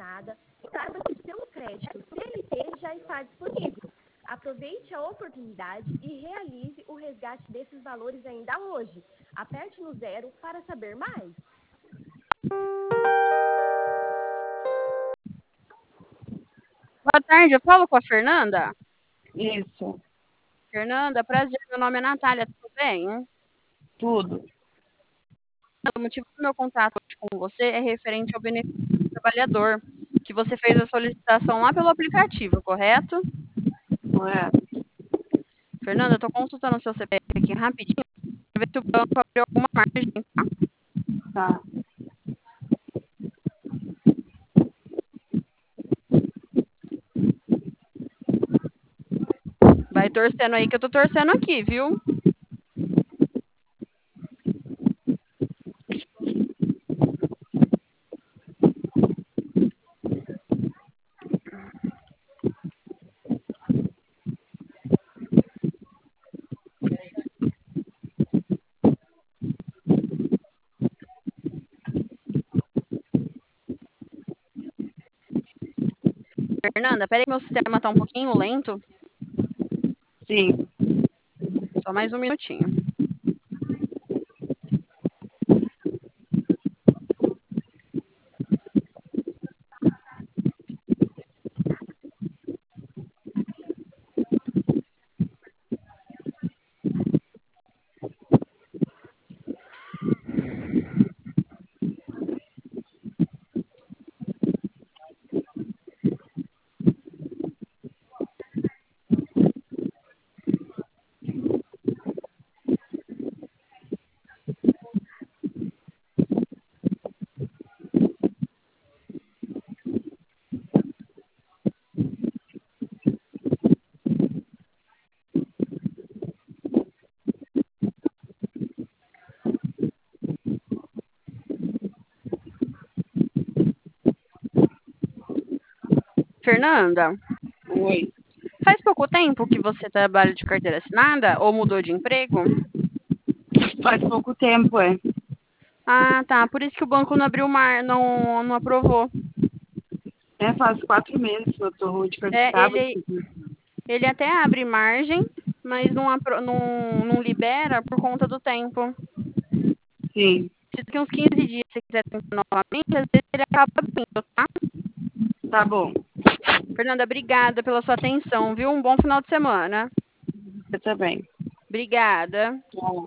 jornada e saiba que o seu crédito CLT já está disponível. Aproveite a oportunidade e realize o resgate desses valores ainda hoje. Aperte no 0 para saber mais. Boa tarde, eu falo com a Fernanda? Isso, Fernanda, prazer, meu nome é Natália, tudo bem? tudo. O motivo do meu contato hoje com você é referente ao benefício do trabalhador, que você fez a solicitação lá pelo aplicativo, correto? Correto. Fernanda, eu estou consultando o seu CPF aqui rapidinho, para ver se o banco abriu alguma margem, tá? Tá. Vai torcendo aí que eu tô torcendo aqui, viu? Fernanda, peraí que meu sistema tá um pouquinho lento. Sim. Só mais um minutinho. Fernanda, Oi. faz pouco tempo que você trabalha de carteira assinada ou mudou de emprego? Faz pouco tempo, é. Ah, tá. Por isso que o banco não abriu não aprovou. É, faz 4 meses que eu tô de É, sábado. ele até abre margem, mas não libera por conta do tempo. Sim. Se daqui uns 15 dias você quiser tentar novamente, às vezes ele acaba abrindo, tá? Tá bom. Fernanda, obrigada pela sua atenção, viu? Um bom final de semana. Você também. Obrigada. Tchau.